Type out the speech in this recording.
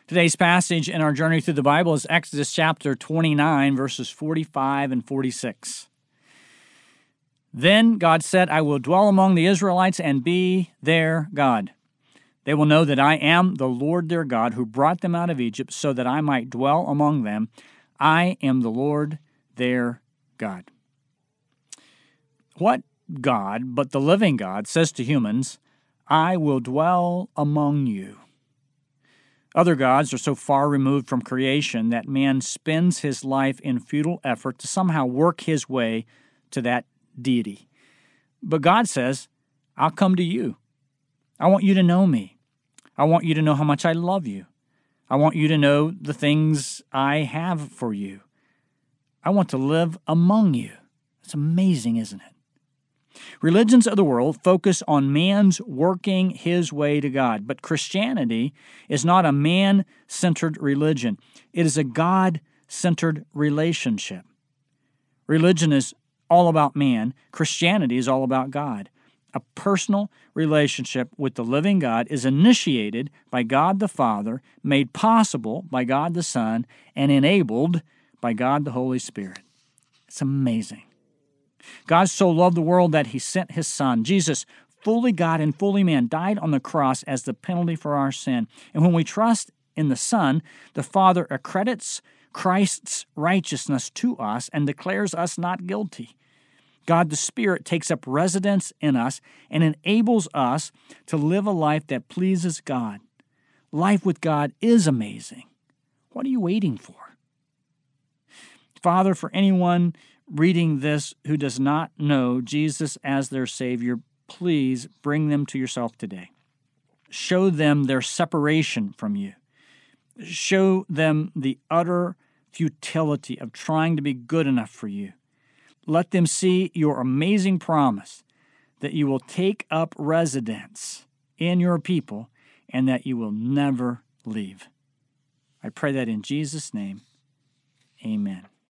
Today's passage in our journey through the Bible is Exodus chapter 29, verses 45 and 46. Then God said, I will dwell among the Israelites and be their God. They will know that I am the Lord their God who brought them out of Egypt so that I might dwell among them. I am the Lord their God. What God, but the living God, says to humans, I will dwell among you. Other gods are so far removed from creation that man spends his life in futile effort to somehow work his way to that deity. But God says, I'll come to you. I want you to know me. I want you to know how much I love you. I want you to know the things I have for you. I want to live among you. It's amazing, isn't it? Religions of the world focus on man's working his way to God, but Christianity is not a man-centered religion. It is a God-centered relationship. Religion is all about man. Christianity is all about God. A personal relationship with the living God is initiated by God the Father, made possible by God the Son, and enabled by God the Holy Spirit. It's amazing. God so loved the world that he sent his Son. Jesus, fully God and fully man, died on the cross as the penalty for our sin. And when we trust in the Son, the Father accredits Christ's righteousness to us and declares us not guilty. God the Spirit takes up residence in us and enables us to live a life that pleases God. Life with God is amazing. What are you waiting for? Father, for anyone reading this who does not know Jesus as their Savior, please bring them to yourself today. Show them their separation from you. Show them the utter futility of trying to be good enough for you. Let them see your amazing promise that you will take up residence in your people and that you will never leave. I pray that in Jesus' name, amen.